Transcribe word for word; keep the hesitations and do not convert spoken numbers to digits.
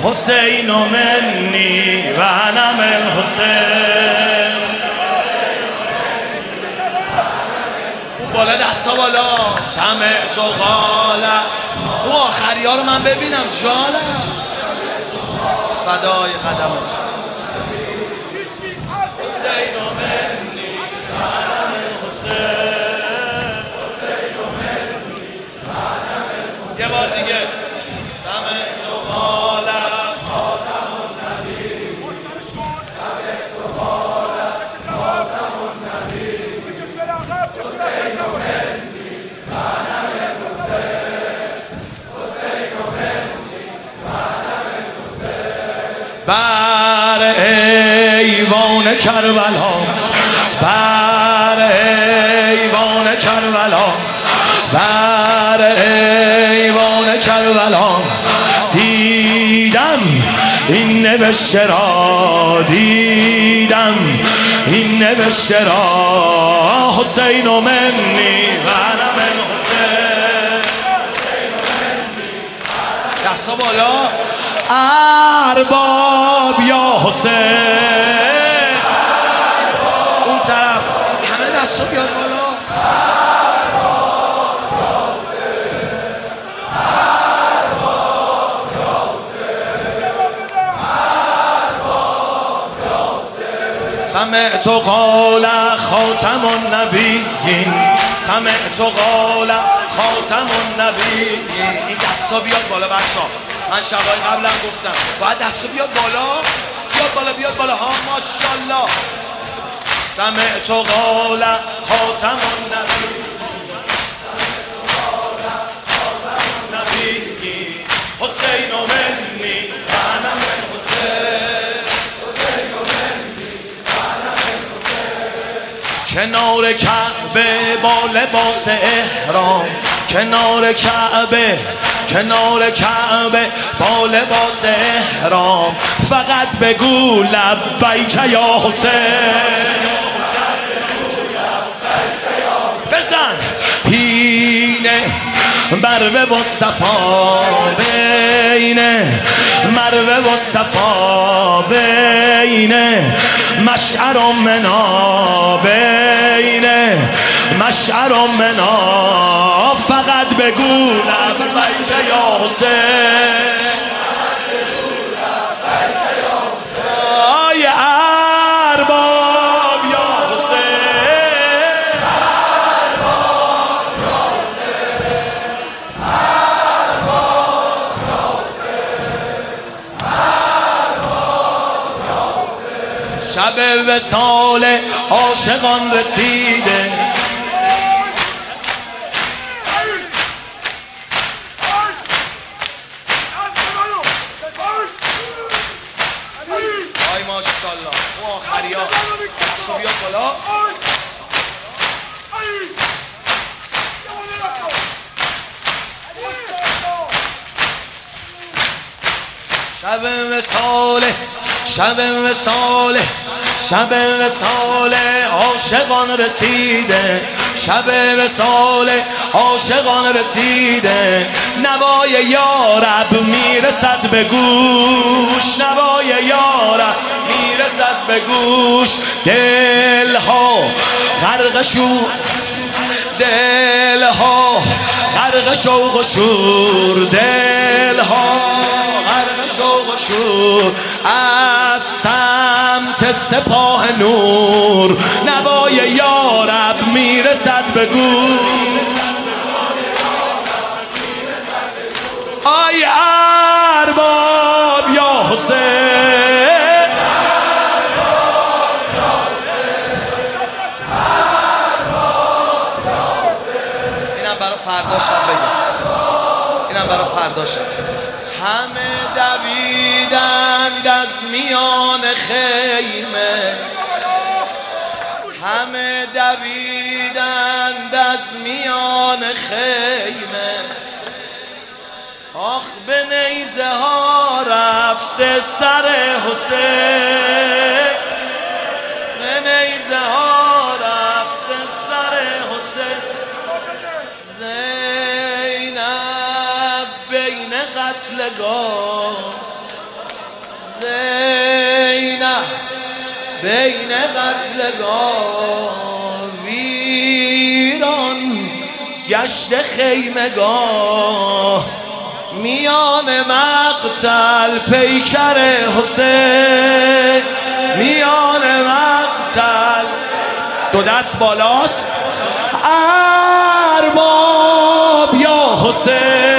حسین منی و انا من حسین. بالا دستا بالا. سمعت قال. او آخری ها رو من ببینم جانم فدای قدمت. حسین منی و انا من حسین. یه بار دیگه. سمعت قال خاتم النبی. سمعت قال خاتم النبی. حسین منی و انا من حسین. حسین منی و انا من حسین. بر ایوان کربلا، بر ایوان کربلا، بر ایوان کربلا دیدم این نوشته را، دیدم این نوشته را. حسین منی و انا من حسین. دستا بالا. ارباب یا حسین. اون طرف همه دستا بیاد بالا. سمعت قال خاتم النبیین. سمعت قال خاتم النبیین. این دستا بیاد بالا بچه‌ها. من شبای قبلا گفتم باید دستا بیاد بالا. بیاد بالا بیاد بالا ها. ماشاءالله. سمعت قال خاتم النبیین. حسین منی و انا من حسین. کنار کعبه با لباس احرام، کنار کعبه، کنار کعبه با لباس احرام. فقط بگو لبیک یا حسین. بزن پینه مروه و صفا، بین مروه و صفا، بین مشعر و منا، بین مشعر و منا. فقط بگو لبیک یا حسین. آی ارباب یا حسین. شب وصال عاشقان رسیده. آی ماشاءالله. او آخری ها دستو بیاد بالا. شب وصال، شب وصال، شب وصال عاشقان رسیده. شب وصال عاشقان رسیده. نوای یارب میرسد به گوش، نوای یارب میرسد به گوش. دلها غرق شور، دلها غرق شوق و شور، دلها غرق شوق و شور. از سمت سپاه نور نوای یارب میرسد به گوش. آی ارباب یا حسین. اینم برای فردا شب بگم، اینم برای فردا شب. همه دویدند از میان خیمه، همه دویدند از میان خیمه. آخ به نیزه ها رفته سر حسین، به نیزه ها رفته سر حسین. زینب بین قتلگاه زینب بین قتلگاه ویران گشت خیمگاه میان مقتل پیکر حسین میان مقتل دو دست بالاست ارباب یا حسین